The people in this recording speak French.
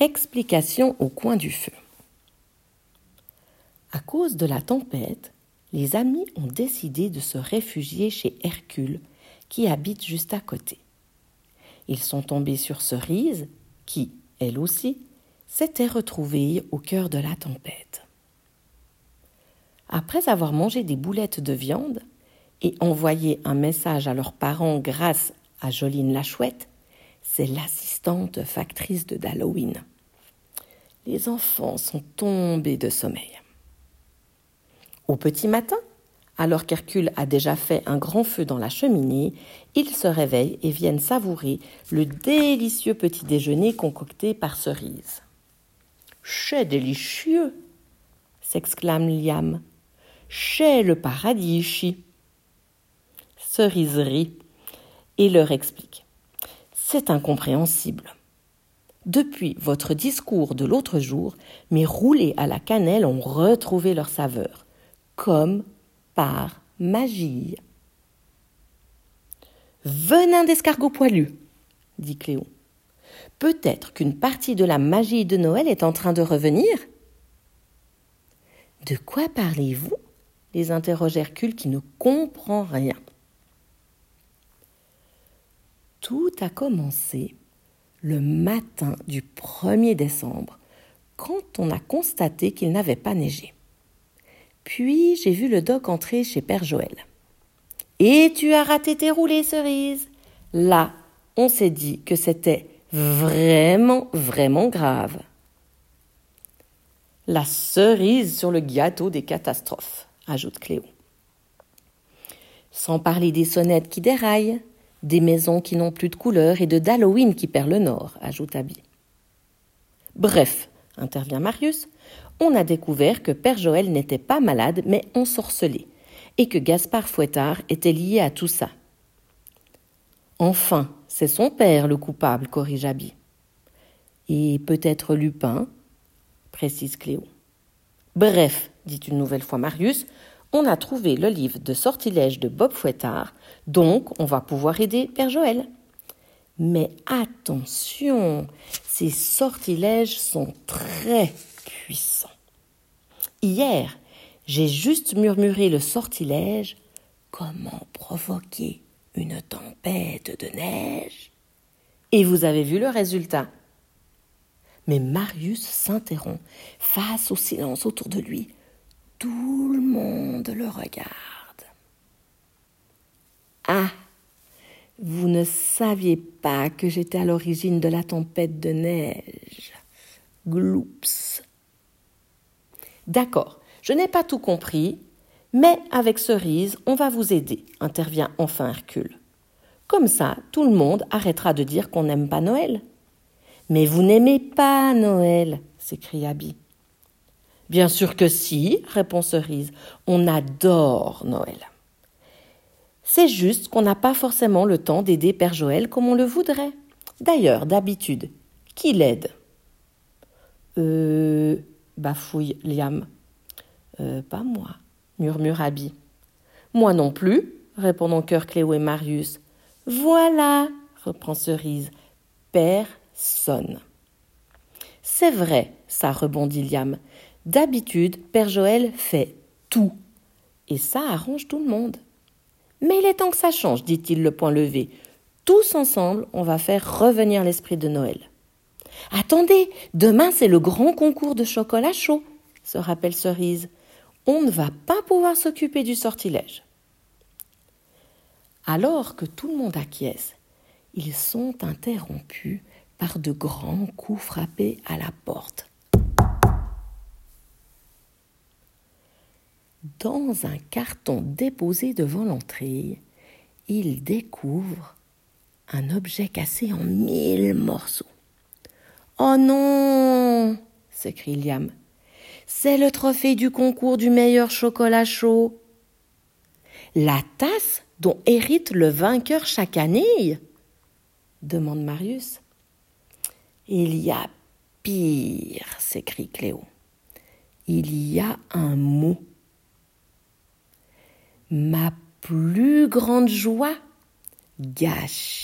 Explication au coin du feu. À cause de la tempête, les amis ont décidé de se réfugier chez Hercule, qui habite juste à côté. Ils sont tombés sur Cerise, qui, elle aussi, s'était retrouvée au cœur de la tempête. Après avoir mangé des boulettes de viande et envoyé un message à leurs parents grâce à Joline la chouette, c'est l'assistante factrice de d'Halloween. Les enfants sont tombés de sommeil. Au petit matin, alors qu'Hercule a déjà fait un grand feu dans la cheminée, ils se réveillent et viennent savourer le délicieux petit déjeuner concocté par Cerise. « C'est délicieux !» s'exclame Liam. « C'est le paradis ici !» Cerise rit et leur explique. « C'est incompréhensible. Depuis votre discours de l'autre jour, mes roulés à la cannelle ont retrouvé leur saveur, comme par magie. »« Venin d'escargot poilu, » dit Cléo. « Peut-être qu'une partie de la magie de Noël est en train de revenir ?»« De quoi parlez-vous » les interroge Hercule qui ne comprend rien. Tout a commencé le matin du 1er décembre, quand on a constaté qu'il n'avait pas neigé. Puis j'ai vu le doc entrer chez Père Joël. « Et tu as raté tes roulés, Cerise !» Là, on s'est dit que c'était vraiment, vraiment grave. « La cerise sur le gâteau des catastrophes », ajoute Cléo. Sans parler des sonnettes qui déraillent, des maisons qui n'ont plus de couleur et de d'Halloween qui perd le nord, ajoute Abby. Bref, intervient Marius, on a découvert que Père Joël n'était pas malade mais ensorcelé et que Gaspard Fouettard était lié à tout ça. Enfin, c'est son père le coupable, corrige Abby. Et peut-être Lupin, précise Cléo. Bref, dit une nouvelle fois Marius, on a trouvé le livre de sortilèges de Bob Fouettard, donc on va pouvoir aider Père Joël. Mais attention, ces sortilèges sont très puissants. Hier, j'ai juste murmuré le sortilège « Comment provoquer une tempête de neige ?» Et vous avez vu le résultat. Mais Marius s'interrompt face au silence autour de lui. Tout le monde le regarde. Ah, vous ne saviez pas que j'étais à l'origine de la tempête de neige. Gloups. D'accord, je n'ai pas tout compris, mais avec Cerise, on va vous aider, intervient enfin Hercule. Comme ça, tout le monde arrêtera de dire qu'on n'aime pas Noël. Mais vous n'aimez pas Noël, s'écrie Abby. Bien sûr que si, répond Cerise, on adore Noël. C'est juste qu'on n'a pas forcément le temps d'aider Père Joël comme on le voudrait. D'ailleurs, d'habitude, qui l'aide ? Bafouille Liam. Pas moi, murmure Abby. Moi non plus, répondent en chœur Cléo et Marius. Voilà, reprend Cerise, personne. C'est vrai, ça rebondit Liam. D'habitude, Père Joël fait tout. Et ça arrange tout le monde. Mais il est temps que ça change, dit-il le poing levé. Tous ensemble, on va faire revenir l'esprit de Noël. Attendez, demain c'est le grand concours de chocolat chaud, se rappelle Cerise. On ne va pas pouvoir s'occuper du sortilège. Alors que tout le monde acquiesce, ils sont interrompus par de grands coups frappés à la porte. Dans un carton déposé devant l'entrée, ils découvrent un objet cassé en 1000 morceaux. « Oh non !» s'écrie Liam. « C'est le trophée du concours du meilleur chocolat chaud. »« La tasse dont hérite le vainqueur chaque année ?» demande Marius. « Il y a pire !» s'écrie Cléo. « Il y a un mot. Ma plus grande joie, gâcher Noël. »